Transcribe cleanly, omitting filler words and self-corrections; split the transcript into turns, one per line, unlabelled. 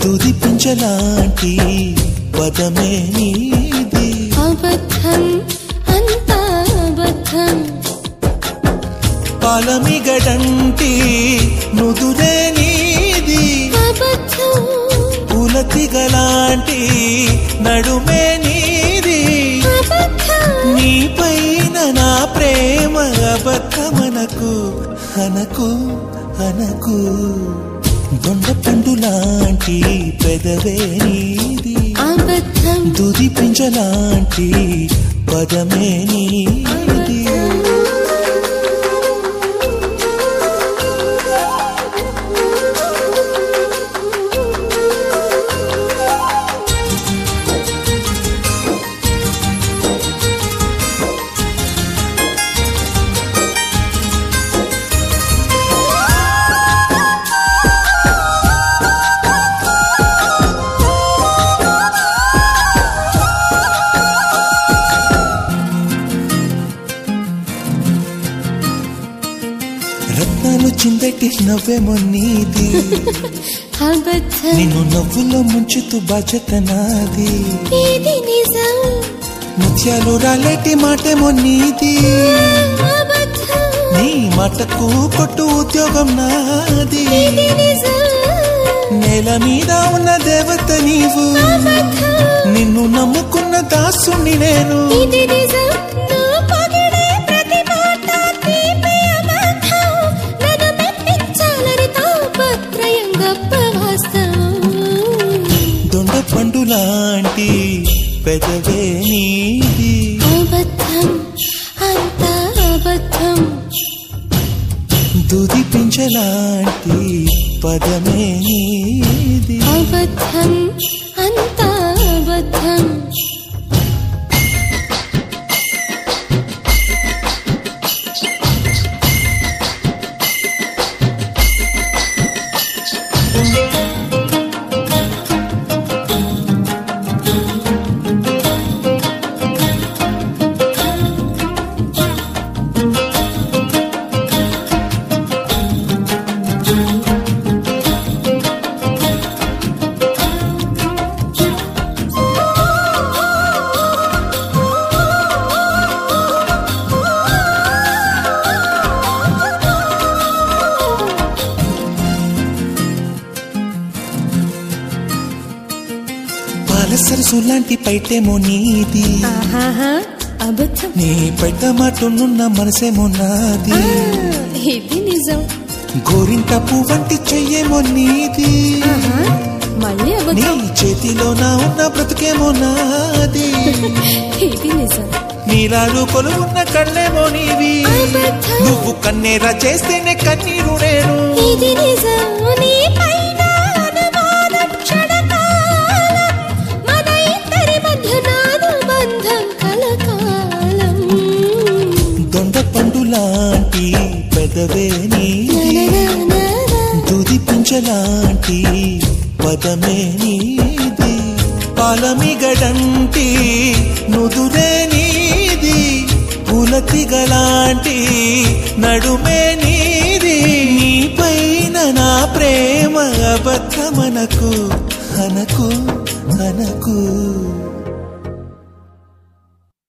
తుది పించలాంటి పదమే నీది
అబద్ధం అంతా అబద్ధం
పాలమిగడంటి నుదురే నీది
అబద్ధం
పులతిగలాంటి నడుమే నీది
అబద్ధం
నీపైన నా ప్రేమ అబద్ధమనకు అనకు అనకు దొండ పండులాంటి పెదవే నీది
అబద్ధం
దుది పింజలాంటి పదమే నీది రత్నాలు చిందటి నవ్వేమో నీది
అబద్ధం
నిన్ను నవ్వులో ముంచుతూ బాధ్యత నాది
ఇది నిజం
ముత్యాలు రాలేటి మాటేమో నీది
అబద్ధం
నీ మాటకు కొట్టు ఉద్యోగం నాది
ఇది నిజం
నేల మీద ఉన్న దేవత నీవు నిన్ను నమ్ముకున్న దాసుని నేను
ఇది నిజం నువ్వు పొగిడే ప్రతి మాట తీపి అబద్ధం నన్ను మెప్పించాలని తాపత్రయం గొప్ప వాస్తవం
దొండ పండులాంటి పెదవే నీది
అబద్ధం అంతా అబద్ధం
దుది పించలాంటి పదమే నీది
అబద్ధం అంతా అబద్ధం
పాలసరసు లాంటి పైటేమో నీది
ఆహాహా అబద్ధం
నీ పెద్ద మాటనున్న మనసేమో నాది
ఇది నిజం
గోరింట పువ్వంటి చెయ్యేమో నీది
ఆహా మళ్ళీ
నీ
అబద్ధం
చేతిలో నా ఉన్న బ్రతుకేమో నాది
ఇది నిజం
నీలాలు కొలువున్న కళ్ళేమో నీవి
అబద్ధం
నువ్వు కన్నేరా చేస్తేనే కన్నీరు నేను
ఇది నిజం నీ పైన అనుమానం క్షణకాలం మన ఇద్దరి మధ్య నానుబంధం కలకాలం
దొండ పండులాంటి పెదవే నీది దుది పించలాంటి పదమే నీది పాలమిగడంటి నుదురే నీది పులతిగలాంటి నడుమే నీది నీపైన నా ప్రేమ అబద్ధమనకు అనకు అనకు